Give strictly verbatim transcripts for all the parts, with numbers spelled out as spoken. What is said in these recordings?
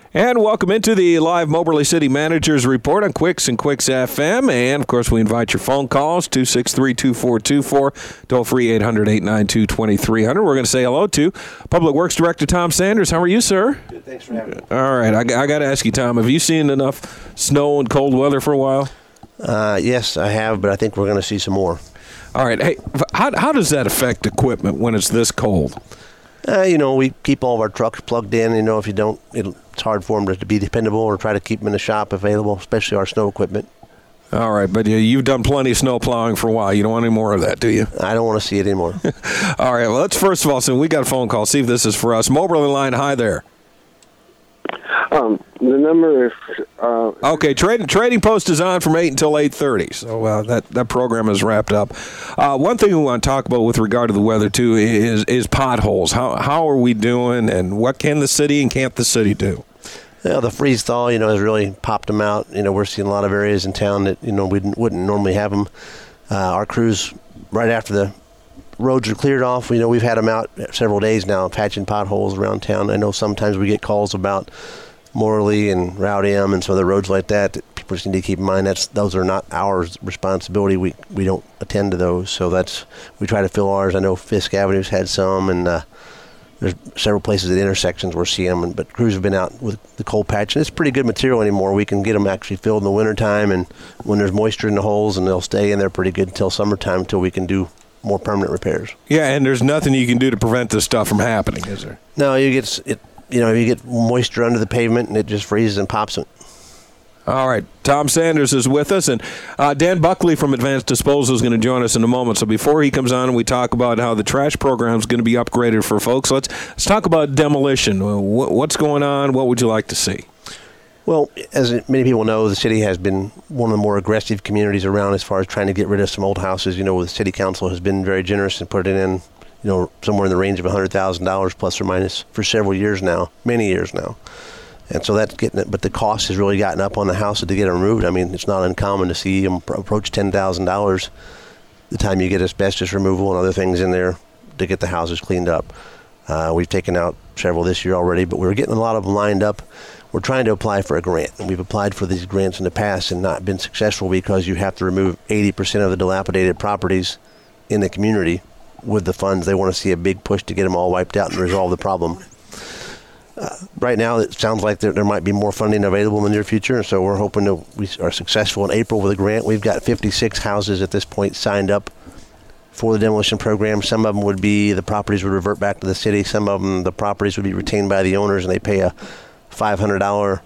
And welcome into the live Moberly City Managers Report on Quicks and Quicks F M. And, of course, we invite your phone calls, two six three, two four two four, toll-free eight hundred, eight nine two, two three zero zero. We're going to say hello to Public Works Director Tom Sanders. How are you, sir? Good, thanks for having me. All right, I, I got to ask you, Tom, have you seen enough snow and cold weather for a while? Uh, yes, I have, but I think we're going to see some more. All right, hey, how, how does that affect equipment when it's this cold? Uh, you know, we keep all of our trucks plugged in. You know, if you don't, it'll, it's hard for them to be dependable, or try to keep them in the shop available, especially our snow equipment. All right, but you've done plenty of snow plowing for a while. You don't want any more of that, do you? I don't want to see it anymore. All right, well, let's first of all, so we got a phone call. See if this is for us. Moberly line, hi there. Um, the number is... Uh, okay, trading trading post is on from eight until eight thirty, so uh, that, that program is wrapped up. Uh, one thing we want to talk about with regard to the weather, too, is is potholes. How how are we doing, and what can the city and can't the city do? Yeah, the freeze thaw, you know, has really popped them out. You know, we're seeing a lot of areas in town that, you know, we wouldn't normally have them. Uh, our crews, right after the roads are cleared off, you know, we've had them out several days now, patching potholes around town. I know sometimes we get calls about Morley and Route M and some of the roads like that that people just need to keep in mind. That's those are not our responsibility. We we don't attend to those, so that's we try to fill ours. I know Fisk Avenue's had some, and uh, there's several places at intersections we're seeing them. But crews have been out with the cold patch, and it's pretty good material anymore. We can get them actually filled in the wintertime, and when there's moisture in the holes, and they'll stay in there pretty good until summertime, until we can do more permanent repairs. Yeah, and there's nothing you can do to prevent this stuff from happening, is there? No, you get it. You know, you get moisture under the pavement, and it just freezes and pops it. All right. Tom Sanders is with us, and uh, Dan Buckley from Advanced Disposal is going to join us in a moment. So before he comes on and we talk about how the trash program is going to be upgraded for folks, let's let's talk about demolition. What's going on? What would you like to see? Well, as many people know, the city has been one of the more aggressive communities around as far as trying to get rid of some old houses. You know, the city council has been very generous and put it in, you know, somewhere in the range of one hundred thousand dollars plus or minus for several years now, many years now. And so that's getting it. But the cost has really gotten up on the houses to get them removed. I mean, it's not uncommon to see them approach ten thousand dollars the time you get asbestos removal and other things in there to get the houses cleaned up. Uh, we've taken out several this year already, but we're getting a lot of them lined up. We're trying to apply for a grant, and we've applied for these grants in the past and not been successful because you have to remove eighty percent of the dilapidated properties in the community. With the funds, they want to see a big push to get them all wiped out and resolve the problem. Uh, right now, it sounds like there, there might be more funding available in the near future, so we're hoping that we are successful in April with a grant. We've got fifty-six houses at this point signed up for the demolition program. Some of them would be, the properties would revert back to the city. Some of them, the properties would be retained by the owners, and they pay a five hundred dollars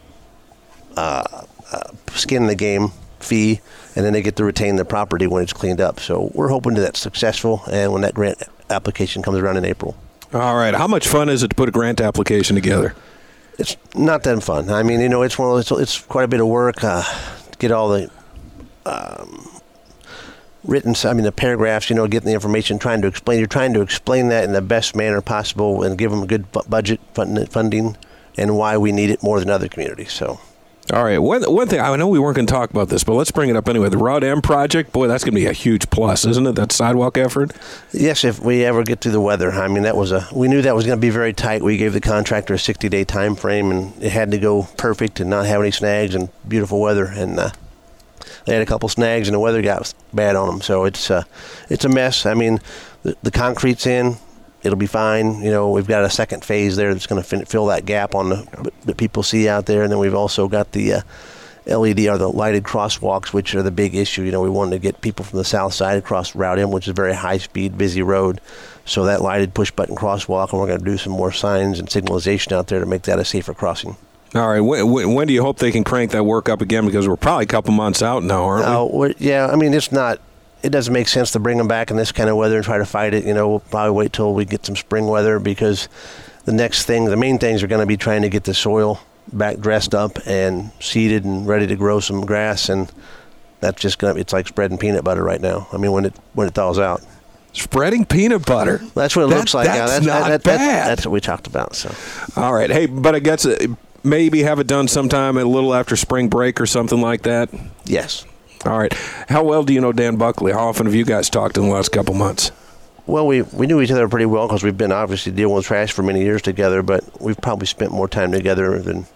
uh, uh, skin in the game fee, and then they get to retain the property when it's cleaned up. So we're hoping that that's successful, and when that grant application comes around in April. All right. How much fun is it to put a grant application together? It's not that fun. I mean, you know, it's one of those, it's quite a bit of work uh, to get all the um, written, I mean, the paragraphs, you know, getting the information, trying to explain. You're trying to explain that in the best manner possible and give them a good bu- budget fund- funding and why we need it more than other communities. So. All right. One, one thing, I know we weren't going to talk about this, but let's bring it up anyway. The Route M project, boy, that's going to be a huge plus, isn't it, that sidewalk effort? Yes, if we ever get through the weather. I mean, that was a, we knew that was going to be very tight. We gave the contractor a sixty-day time frame, and it had to go perfect and not have any snags and beautiful weather. And uh, they had a couple snags, and the weather got bad on them. So it's, uh, it's a mess. I mean, the, the concrete's in. It'll be fine. You know, we've got a second phase there that's going to fin- fill that gap on the that people see out there, and then we've also got the uh, L E D or the lighted crosswalks, which are the big issue. You know, we wanted to get people from the south side across Route M, which is a very high-speed, busy road. So that lighted push-button crosswalk, and we're going to do some more signs and signalization out there to make that a safer crossing. All right. When, when do you hope they can crank that work up again? Because we're probably a couple months out now, aren't we? Uh, we're, yeah, I mean, it's not. It doesn't make sense to bring them back in this kind of weather and try to fight it. You know, we'll probably wait till we get some spring weather, because the next thing, the main things are going to be trying to get the soil back dressed up and seeded and ready to grow some grass, and that's just going to, it's like spreading peanut butter right now. I mean, when it when it thaws out. Spreading peanut butter. That's what it that, looks like. That's yeah, that's not that, that, bad. That's, that's what we talked about. So. All right. Hey, but I guess uh, maybe have it done sometime a little after spring break or something like that? Yes. All right. How well do you know Dan Buckley? How often have you guys talked in the last couple months? Well, we, we knew each other pretty well because we've been obviously dealing with trash for many years together, but we've probably spent more time together than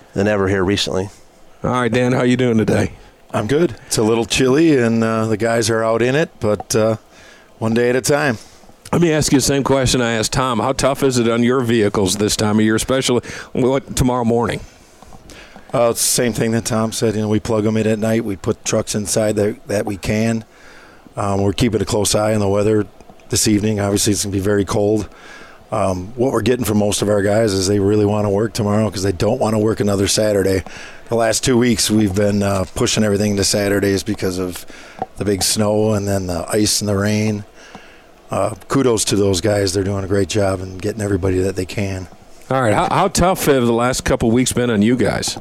than ever here recently. All right, Dan, how you doing today? I'm good. It's a little chilly, and uh, the guys are out in it, but uh, one day at a time. Let me ask you the same question I asked Tom. How tough is it on your vehicles this time of year, especially what, tomorrow morning? Uh, it's the same thing that Tom said. You know, we plug them in at night. We put trucks inside that, that we can. Um, we're keeping a close eye on the weather this evening. Obviously, it's going to be very cold. Um, what we're getting from most of our guys is they really want to work tomorrow because they don't want to work another Saturday. The last two weeks we've been uh, pushing everything to Saturdays because of the big snow and then the ice and the rain. Uh, kudos to those guys. They're doing a great job and getting everybody that they can. All right. How, how tough have the last couple of weeks been on you guys?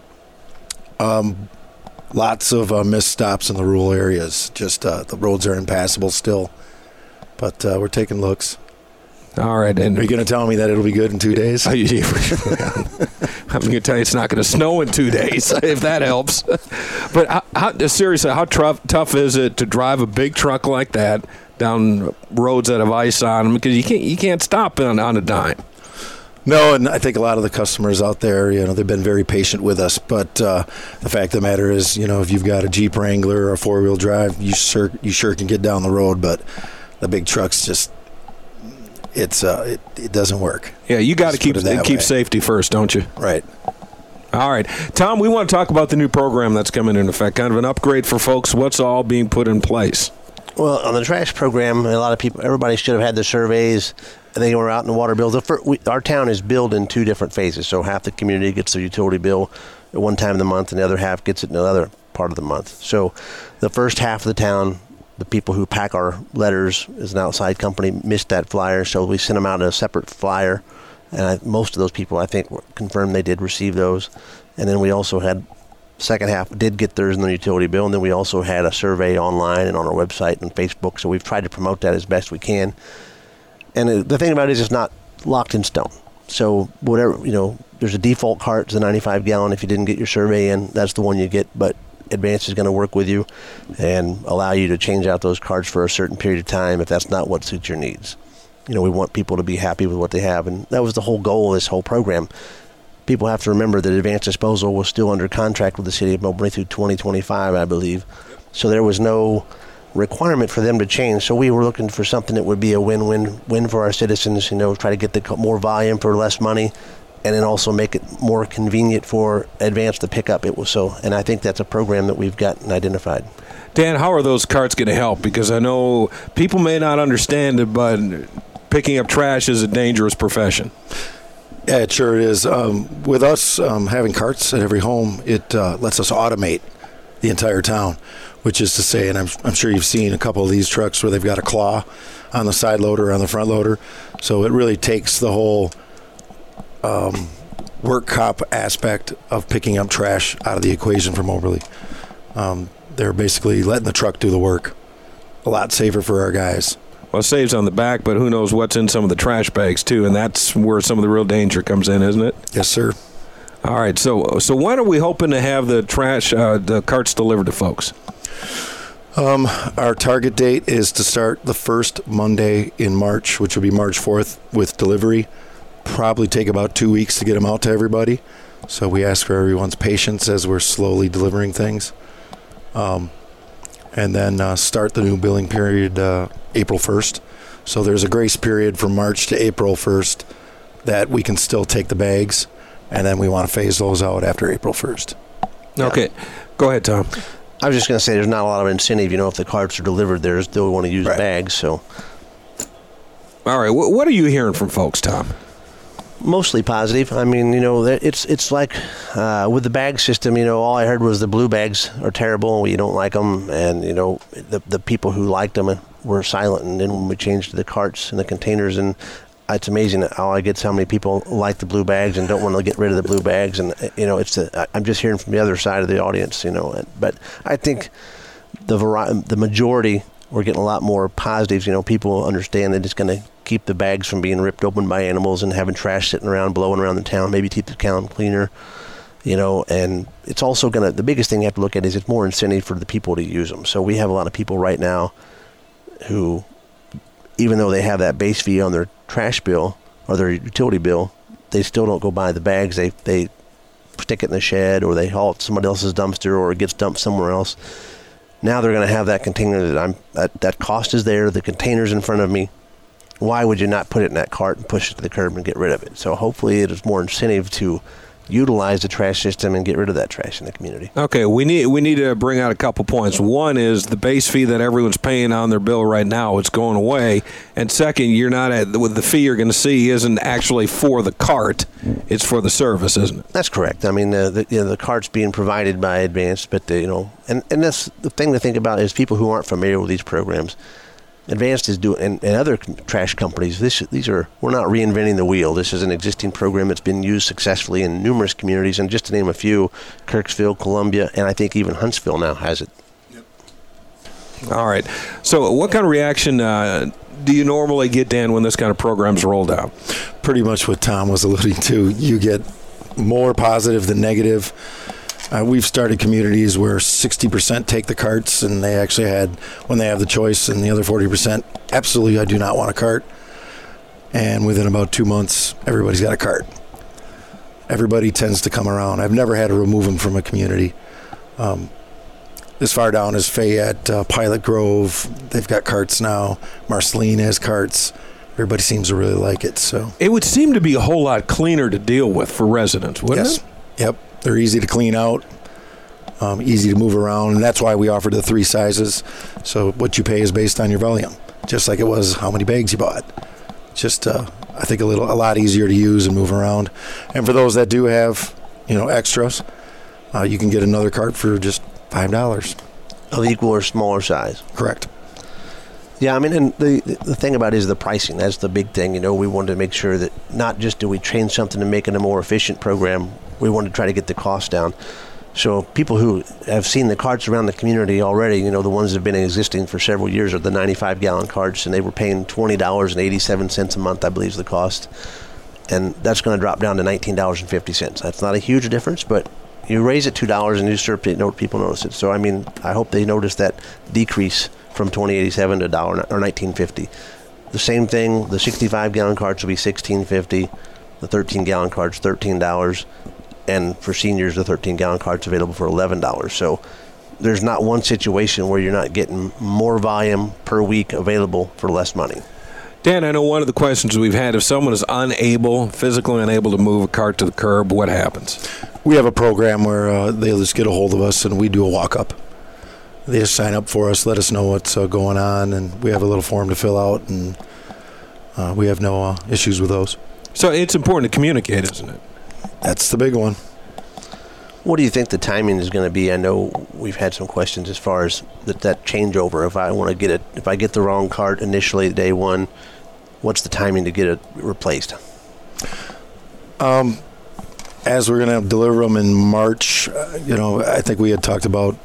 Um, lots of uh, missed stops in the rural areas. Just uh, the roads are impassable still. But uh, we're taking looks. All right. And are you going to tell me that it'll be good in two days? I'm going to tell you it's not going to snow in two days, if that helps. But how, how, seriously, how tough, tough is it to drive a big truck like that down roads that have ice on them? Because you can't, you can't stop on, on a dime. No, and I think a lot of the customers out there, you know, they've been very patient with us. But uh, the fact of the matter is, you know, if you've got a Jeep Wrangler or a four-wheel drive, you sure, you sure can get down the road. But the big trucks just... It's uh, it, it doesn't work. Yeah, you got to keep keep way. safety first, don't you? Right. All right, Tom. We want to talk about the new program that's coming into effect. Kind of an upgrade for folks. What's all being put in place? Well, on the trash program, a lot of people, everybody should have had their surveys. I think we're out in the water bill. The first, we, our town is billed in two different phases. So half the community gets their utility bill at one time of the month, and the other half gets it in another part of the month. So the first half of the town, the people who pack our letters as an outside company missed that flyer, so we sent them out a separate flyer. And I, most of those people, I think, were confirmed they did receive those. And then we also had, second half did get theirs in the utility bill, and then we also had a survey online and on our website and Facebook, so we've tried to promote that as best we can. And it, the thing about it is it's not locked in stone. So whatever, you know, there's a default cart, it's a ninety-five gallon. If you didn't get your survey in, that's the one you get, but Advance is going to work with you and allow you to change out those cards for a certain period of time if that's not what suits your needs. You know, we want people to be happy with what they have, and that was the whole goal of this whole program. People have to remember that Advance Disposal was still under contract with the city of Moberly through twenty twenty-five, I believe. So there was no requirement for them to change. So we were looking for something that would be a win-win win for our citizens, you know, try to get the more volume for less money, and then also make it more convenient for Advance to pick up. It was so, and I think that's a program that we've gotten identified. Dan, how are those carts going to help? Because I know people may not understand it, but picking up trash is a dangerous profession. Yeah, it sure is. Um, with us um, having carts at every home, it uh, lets us automate the entire town, which is to say, and I'm, I'm sure you've seen a couple of these trucks where they've got a claw on the side loader or on the front loader. So it really takes the whole Um, work cop aspect of picking up trash out of the equation for Moberly. Um, they're basically letting the truck do the work. A lot safer for our guys. Well, it saves on the back, but who knows what's in some of the trash bags, too, and that's where some of the real danger comes in, isn't it? Yes, sir. All right, so so when are we hoping to have the trash, uh, the carts delivered to folks? Um, our target date is to start the first Monday in March, which will be March fourth, with delivery. Probably take about two weeks to get them out to everybody. So we ask for everyone's patience as we're slowly delivering things. Um, and then uh, start the new billing period uh, April first. So there's a grace period from March to April first that we can still take the bags, and then we want to phase those out after April first. Yeah. Okay. Go ahead, Tom. I was just going to say there's not a lot of incentive. You know, if the carts are delivered, they still want to use right. bags. So. All right. What are you hearing from folks, Tom? Mostly positive. I mean, you know, it's it's like uh, with the bag system, you know, all I heard was the blue bags are terrible and we don't like them. And, you know, the the people who liked them were silent. And then when we changed to the carts and the containers, and it's amazing how I get so many people like the blue bags and don't want to get rid of the blue bags. And, you know, it's a, I'm just hearing from the other side of the audience, you know. But I think the vari- the majority, we're getting a lot more positives. You know, people understand that it's going to keep the bags from being ripped open by animals and having trash sitting around, blowing around the town, maybe keep the town cleaner, you know, and it's also going to, the biggest thing you have to look at is it's more incentive for the people to use them. So we have a lot of people right now who, even though they have that base fee on their trash bill or their utility bill, they still don't go buy the bags. They, they stick it in the shed, or they haul it to somebody else's dumpster, or it gets dumped somewhere else. Now they're going to have that container that I'm that, that cost is there. The container's in front of me. Why would you not put it in that cart and push it to the curb and get rid of it? So hopefully it is more incentive to utilize the trash system and get rid of that trash in the community. Okay, we need we need to bring out a couple points. One is the base fee that everyone's paying on their bill right now, it's going away. And second, you're not at with the fee you're going to see isn't actually for the cart, it's for the service, isn't it? That's correct. I mean, uh, the you know, the cart's being provided by Advanced, but the, you know, and and that's the thing to think about is people who aren't familiar with these programs. Advanced is doing, and, and other trash companies, this, these are, we're not reinventing the wheel. This is an existing program that's been used successfully in numerous communities, and just to name a few, Kirksville, Columbia, and I think even Huntsville now has it. Yep. All right. So what kind of reaction uh, do you normally get, Dan, when this kind of program's rolled out? Pretty much what Tom was alluding to. You get more positive than negative. Uh, we've started communities where sixty percent take the carts, and they actually had, when they have the choice, and the other forty percent, absolutely, I do not want a cart. And within about two months, everybody's got a cart. Everybody tends to come around. I've never had to remove them from a community. Um, as far down as Fayette, uh, Pilot Grove, they've got carts now. Marceline has carts. Everybody seems to really like it. So it would seem to be a whole lot cleaner to deal with for residents, wouldn't yes. it? Yep. They're easy to clean out, um, easy to move around, and that's why we offered the three sizes. So what you pay is based on your volume, just like it was how many bags you bought. Just, uh, I think, a little, a lot easier to use and move around. And for those that do have, you know, extras, uh, you can get another cart for just five dollars. Of equal or smaller size. Correct. Yeah, I mean, and the the thing about it is the pricing. That's the big thing. You know, we wanted to make sure that not just do we change something to make it a more efficient program, we wanted to try to get the cost down. So people who have seen the carts around the community already, you know, the ones that have been existing for several years are the ninety-five gallon carts, and they were paying twenty dollars and eighty-seven cents a month, I believe is the cost. And that's going to drop down to nineteen dollars and fifty cents. That's not a huge difference, but you raise it two dollars and you start to people notice it. So, I mean, I hope they notice that decrease from twenty eighty-seven to dollar or nineteen fifty. The same thing, the sixty-five gallon carts will be sixteen fifty, the thirteen gallon carts thirteen dollars, and for seniors the thirteen gallon carts available for eleven dollars. So there's not one situation where you're not getting more volume per week available for less money. Dan, I know one of the questions we've had, if someone is unable, physically unable to move a cart to the curb, what happens? We have a program where uh, they'll just get a hold of us and we do a walk-up. They just sign up for us, let us know what's uh, going on, and we have a little form to fill out, and uh, we have no uh, issues with those. So it's important to communicate, isn't it? That's the big one. What do you think the timing is going to be? I know we've had some questions as far as that, that changeover. If I want to get it, if I get the wrong cart initially day one, what's the timing to get it replaced? Um, as we're going to deliver them in March, uh, you know, I think we had talked about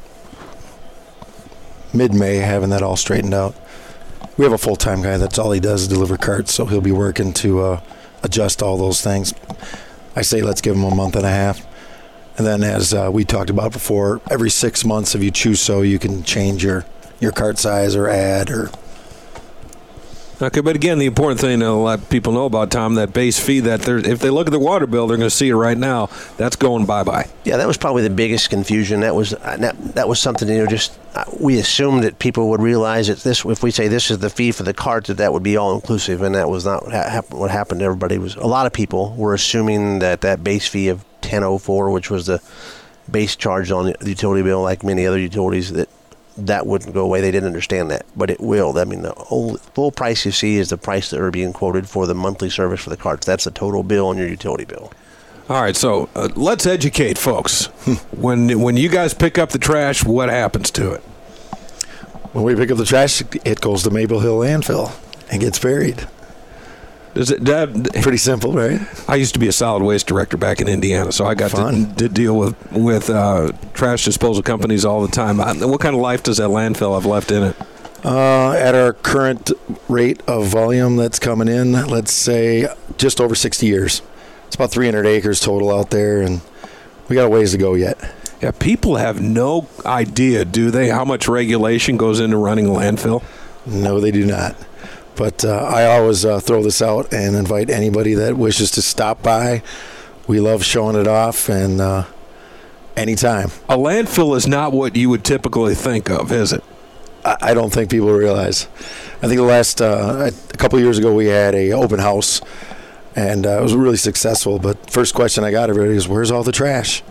mid-May having that all straightened out. We have a full-time guy. That's all he does is deliver carts, so he'll be working to uh, adjust all those things. I say let's give him a month and a half. And then as uh, we talked about before, every six months if you choose so, you can change your, your cart size or add or... Okay, but again, the important thing that a lot of people know about, Tom, that base fee, that if they look at the water bill, they're going to see it right now. That's going bye-bye. Yeah, that was probably the biggest confusion. That was that, that was something, you know, just uh, we assumed that people would realize that this, if we say this is the fee for the cart, that that would be all-inclusive, and that was not what happened. What happened to everybody was a lot of people were assuming that that base fee of ten oh four, which was the base charge on the utility bill, like many other utilities, that that wouldn't go away. They didn't understand that, but it will. I mean, the whole, full price you see is the price that are being quoted for the monthly service for the carts. That's the total bill on your utility bill. All right, so uh, let's educate folks. when when you guys pick up the trash, what happens to it? When we pick up the trash, it goes to Maple Hill landfill and gets buried. Does it? That, Pretty simple, right? I used to be a solid waste director back in Indiana, so I got to, to deal with with uh, trash disposal companies all the time. What kind of life does that landfill have left in it? Uh, at our current rate of volume that's coming in, let's say just over sixty years. It's about three hundred acres total out there, and we got a ways to go yet. Yeah, people have no idea, do they, how much regulation goes into running a landfill? No, they do not. But uh, I always uh, throw this out and invite anybody that wishes to stop by we love showing it off, and uh, anytime. A landfill is not what you would typically think of, is it? I, I don't think people realize. I think the last uh, a couple of years ago we had a open house, and uh, it was really successful. But first question I got everybody is, "Where's all the trash?"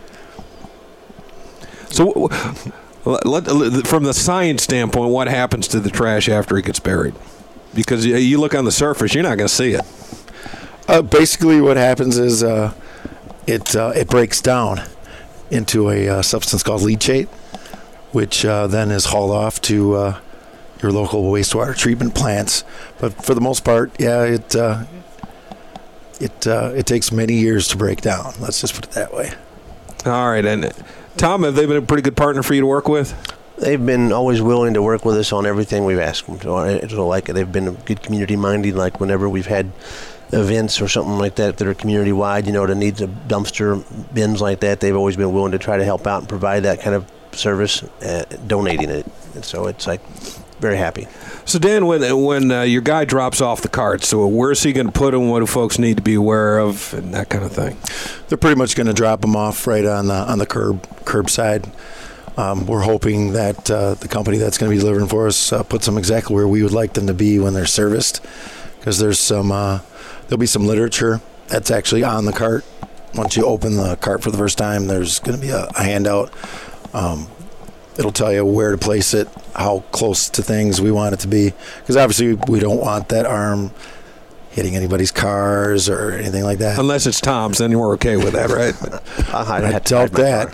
So, let, let, from the science standpoint, what happens to the trash after it gets buried? Because you look on the surface, you're not going to see it. Uh, basically, what happens is uh, it uh, it breaks down into a uh, substance called leachate, which uh, then is hauled off to uh, your local wastewater treatment plants. But for the most part, yeah, it uh, it uh, it takes many years to break down. Let's just put it that way. All right, and Tom, have they been a pretty good partner for you to work with? They've been always willing to work with us on everything we've asked them to. So like they've been good community minded. Like whenever we've had events or something like that that are community wide, you know, that needs a dumpster, bins like that, they've always been willing to try to help out and provide that kind of service, uh, donating it. And so it's like very happy. So Dan, when when uh, your guy drops off the cart, so where's he going to put them? What do folks need to be aware of, and that kind of thing? They're pretty much going to drop them off right on the on the curb curbside. Um, we're hoping that uh, the company that's going to be delivering for us uh, puts them exactly where we would like them to be when they're serviced, because there's some uh, there'll be some literature that's actually on the cart. Once you open the cart for the first time, there's going to be a, a handout. Um, it'll tell you where to place it, how close to things we want it to be, because obviously we don't want that arm hitting anybody's cars or anything like that. Unless it's Tom's, then we're okay with that, right? I, I doubt that.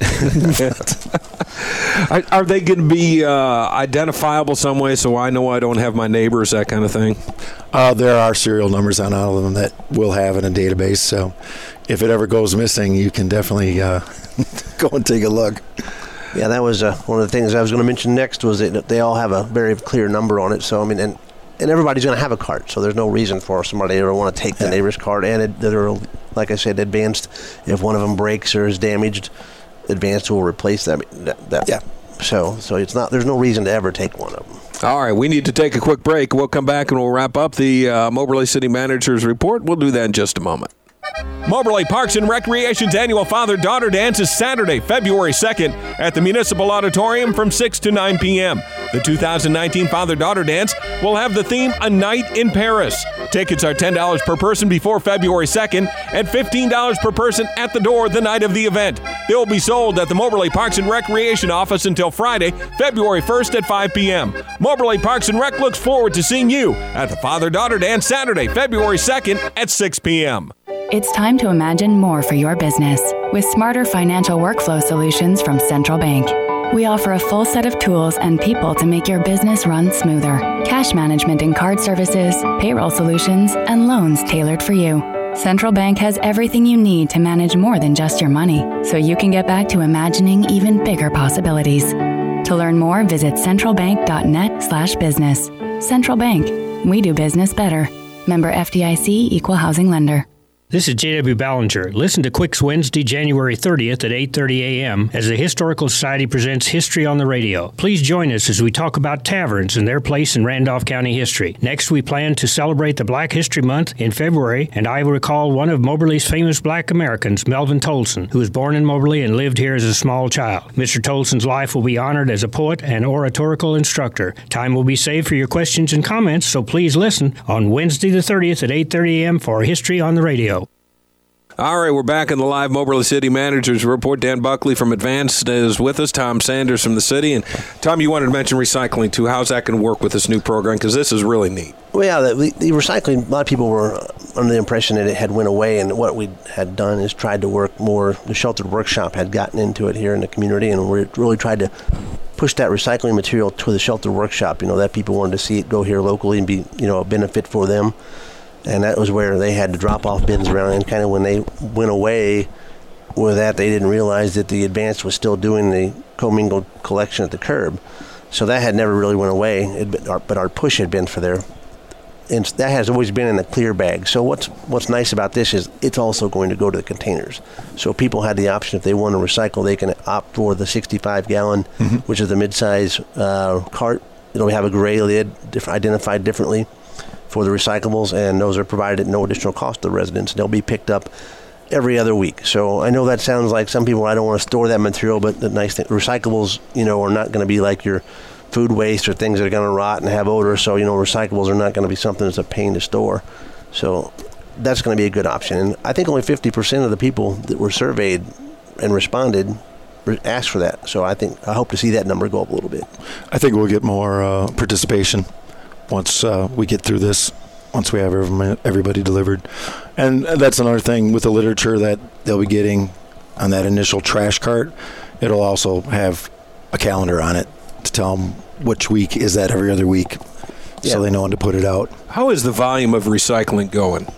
are, are they going to be uh, identifiable some way so I know I don't have my neighbors, that kind of thing? Uh, there are serial numbers on all of them that we'll have in a database, so if it ever goes missing, you can definitely uh, go and take a look. Yeah, that was uh, one of the things I was going to mention next was that they all have a very clear number on it. So, I mean, and And everybody's going to have a cart, so there's no reason for somebody to ever want to take the yeah. neighbor's cart. And it, that are, like I said, advanced. If one of them breaks or is damaged, Advanced will replace that. that, that. Yeah. So, so it's not. There's no reason to ever take one of them. All right, we need to take a quick break. We'll come back and we'll wrap up the uh, Moberly City Manager's Report. We'll do that in just a moment. Moberly Parks and Recreation's annual Father-Daughter Dance is Saturday, February second at the Municipal Auditorium from six to nine p.m. The two thousand nineteen Father-Daughter Dance will have the theme A Night in Paris. Tickets are ten dollars per person before February second and fifteen dollars per person at the door the night of the event. They will be sold at the Moberly Parks and Recreation office until Friday, February first at five p.m. Moberly Parks and Rec looks forward to seeing you at the Father-Daughter Dance Saturday, February second at six p.m. It's time to imagine more for your business with smarter financial workflow solutions from Central Bank. We offer a full set of tools and people to make your business run smoother. Cash management and card services, payroll solutions, and loans tailored for you. Central Bank has everything you need to manage more than just your money, so you can get back to imagining even bigger possibilities. To learn more, visit centralbank.net slash business. Central Bank. We do business better. Member F D I C Equal Housing Lender. This is J W Ballinger. Listen to Quicks Wednesday, January thirtieth at eight thirty a.m. as the Historical Society presents History on the Radio. Please join us as we talk about taverns and their place in Randolph County history. Next, we plan to celebrate the Black History Month in February, and I will recall one of Moberly's famous Black Americans, Melvin Tolson, who was born in Moberly and lived here as a small child. Mister Tolson's life will be honored as a poet and oratorical instructor. Time will be saved for your questions and comments, so please listen on Wednesday the thirtieth at eight thirty a.m. for History on the Radio. All right, we're back in the live Moberly City Managers Report. Dan Buckley from Advanced is with us. Tom Sanders from the city. And Tom, you wanted to mention recycling, too. How's that going to work with this new program? Because this is really neat. Well, yeah, the, the recycling, a lot of people were under the impression that it had went away. And what we had done is tried to work more. The Sheltered Workshop had gotten into it here in the community, and we really tried to push that recycling material to the Sheltered Workshop, you know, that people wanted to see it go here locally and be, you know, a benefit for them. And that was where they had to drop off bins around. And kind of when they went away with that, they didn't realize that the Advanced was still doing the commingled collection at the curb. So that had never really went away. It been, our, but our push had been for there. And that has always been in a clear bag. So what's what's nice about this is it's also going to go to the containers. So people had the option, if they want to recycle, they can opt for the sixty-five gallon, mm-hmm. which is the mid-size uh, cart. It'll have a gray lid, diff- identified differently for the recyclables, and those are provided at no additional cost to the residents. They'll be picked up every other week. So I know that sounds like some people, I don't want to store that material, but the nice thing, recyclables, you know, are not going to be like your food waste or things that are going to rot and have odor. So, you know, recyclables are not going to be something that's a pain to store. So that's going to be a good option. And I think only fifty percent of the people that were surveyed and responded asked for that. So I think, I hope to see that number go up a little bit. I think we'll get more uh, participation once uh, we get through this, once we have everybody delivered. And that's another thing with the literature that they'll be getting on that initial trash cart. It'll also have a calendar on it to tell them which week is that every other week, yeah. so they know when to put it out. How is the volume of recycling going?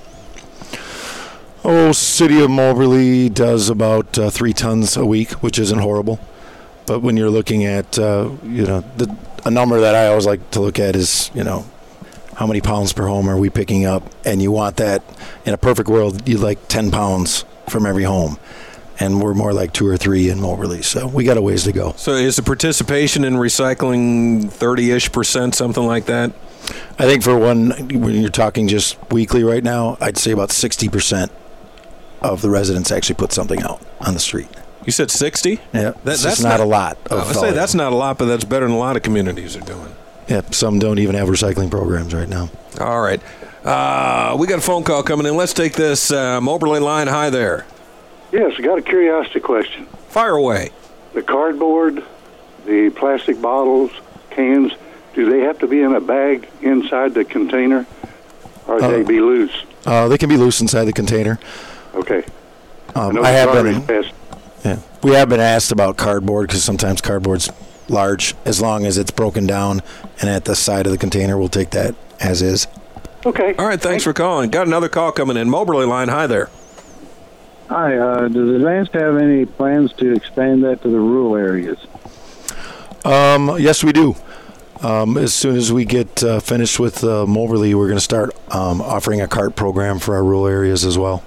Oh, City of Moberly does about uh, three tons a week, which isn't horrible. But when you're looking at, uh, you know, the, a number that I always like to look at is, you know, how many pounds per home are we picking up? And you want that, in a perfect world, you'd like ten pounds from every home. And we're more like two or three in Moberly, so we got a ways to go. So is the participation in recycling thirty-ish percent, something like that? I think for one, when you're talking just weekly right now, I'd say about sixty percent of the residents actually put something out on the street. You said sixty? Yeah, that, that's just not, not a lot. I would say that's not a lot, but that's better than a lot of communities are doing. Yeah, some don't even have recycling programs right now. All right. Uh, we got a phone call coming in. Let's take this uh, Moberly line. Hi there. Yes, I got a curiosity question. Fire away. The cardboard, the plastic bottles, cans, do they have to be in a bag inside the container, or uh, they be loose? Uh, they can be loose inside the container. Okay. Um, I, I have been. Yeah, we have been asked about cardboard because sometimes cardboard's large. As long as it's broken down and at the side of the container, we'll take that as is. Okay. All right. Thanks, thanks. for calling. Got another call coming in. Moberly line. Hi there. Hi, uh, does Advanced have any plans to expand that to the rural areas? Um, yes, we do. Um, as soon as we get uh, finished with uh, Moberly, we're going to start um, offering a cart program for our rural areas as well.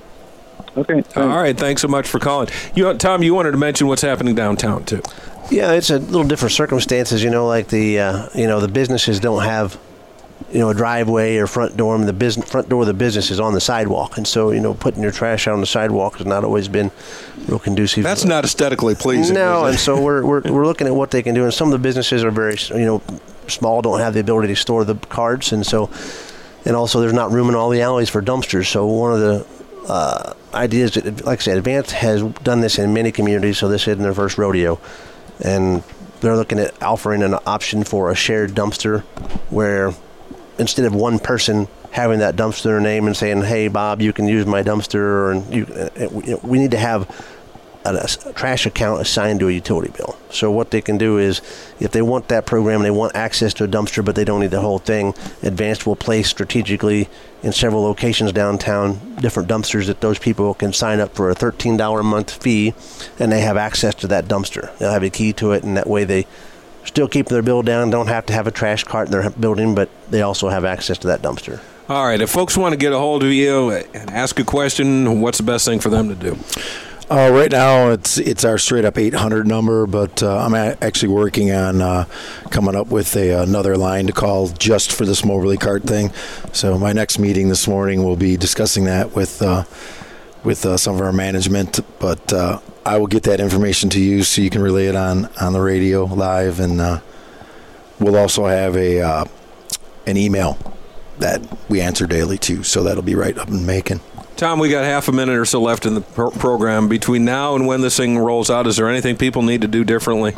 Okay. Thanks. All right. Thanks so much for calling. You, Tom, you wanted to mention what's happening downtown, too. Yeah, it's a little different circumstances, you know, like the, uh, you know, the businesses don't have, you know, a driveway or front door, and the business front door of the business is on the sidewalk, and so, you know, putting your trash out on the sidewalk has not always been real conducive. That's not aesthetically pleasing. No, and so we're we're we're looking at what they can do, and some of the businesses are very, you know, small, don't have the ability to store the carts, and so, and also there's not room in all the alleys for dumpsters. So one of the uh, ideas, that, like I said, Advanced has done this in many communities, so this isn't their first rodeo, and they're looking at offering an option for a shared dumpster where, instead of one person having that dumpster in their name and saying, "Hey, Bob, you can use my dumpster," and you, you know, we need to have a, a trash account assigned to a utility bill. So what they can do is, if they want that program, they want access to a dumpster, but they don't need the whole thing, Advanced will place strategically in several locations downtown different dumpsters that those people can sign up for a thirteen dollars a month fee, and they have access to that dumpster. They'll have a key to it, and that way they still keep their bill down, don't have to have a trash cart in their building, but they also have access to that dumpster. All right. If folks want to get a hold of you and ask a question, what's the best thing for them to do? Uh, right now, it's it's our straight-up eight hundred number, but uh, I'm a- actually working on uh, coming up with a, another line to call just for this Moberly cart thing. So my next meeting this morning, we'll be discussing that with uh, with uh, some of our management, but uh, I will get that information to you so you can relay it on, on the radio live, and uh, we'll also have a uh, an email that we answer daily too, so that'll be right up in Macon. Tom, we got half a minute or so left in the pro- program. Between now and when this thing rolls out, is there anything people need to do differently?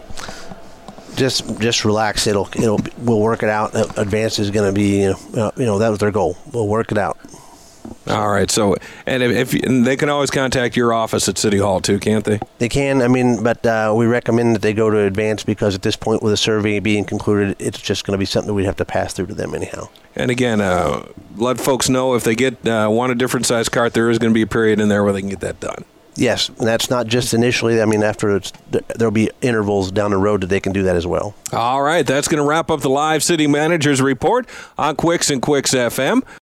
Just just relax. It'll it'll we'll work it out. Advance is going to be, you know, uh, you know that was their goal. We'll work it out. All right. So, and if, if and they can always contact your office at City Hall too, can't they? They can. I mean, but uh, we recommend that they go to Advance, because at this point, with the survey being concluded, it's just going to be something that we'd have to pass through to them anyhow. And again, uh, let folks know if they get uh, want a different size cart, there is going to be a period in there where they can get that done. Yes, and that's not just initially. I mean, after it's, there'll be intervals down the road that they can do that as well. All right, that's going to wrap up the Live City Managers Report on Quicks and Quicks F M.